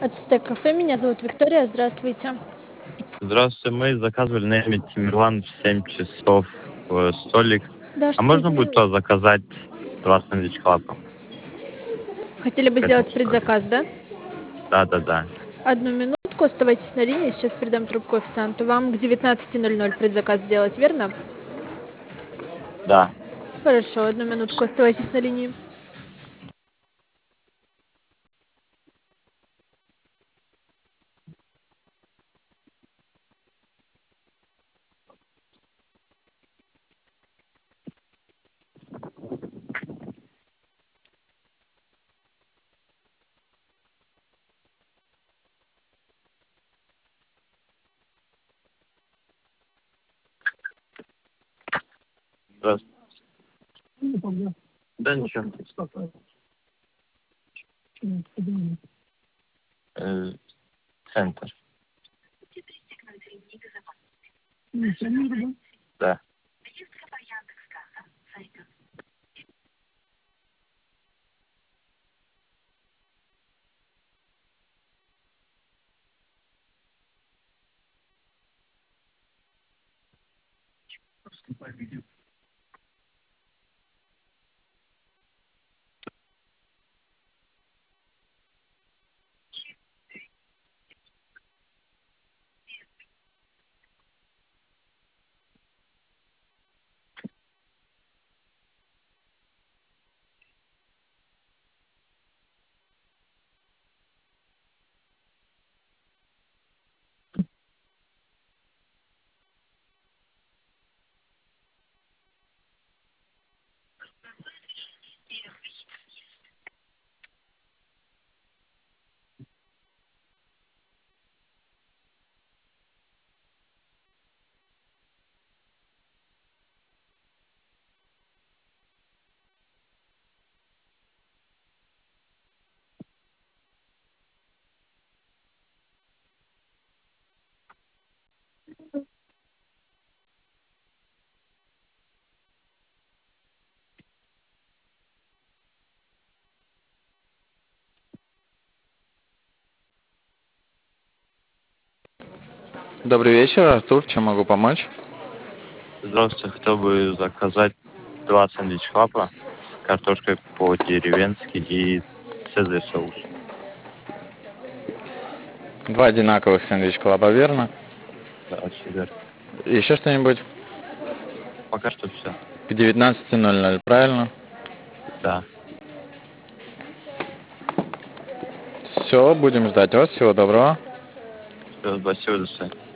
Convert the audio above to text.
Ацтек кафе, меня зовут Виктория, здравствуйте. Здравствуйте, мы заказывали на имя Тимирлан в 7 часов столик. Да, А что можно будет изменилось? то заказать 2 сэндвич клапа Хотели бы к этому сделать столику? предзаказ, да? Да-да-да. Одну минутку, оставайтесь на линии, сейчас передам трубку официанту. Вам к 19:00 предзаказ сделать, верно? Да. Хорошо, одну минутку, оставайтесь на линии. Здравствуйте. Да ничего. Э, Центр. Да. Добрый вечер, Артур. Чем могу помочь? Здравствуйте, хотел бы заказать 2 сэндвич клапа с картошкой по-деревенски и цезарь соус. Два одинаковых сэндвич клаба, верно? Да, все верно. Еще что-нибудь? Пока что все. К 19:00, правильно? Да. Все, будем ждать вас. Всего доброго. Все, спасибо, до свидания.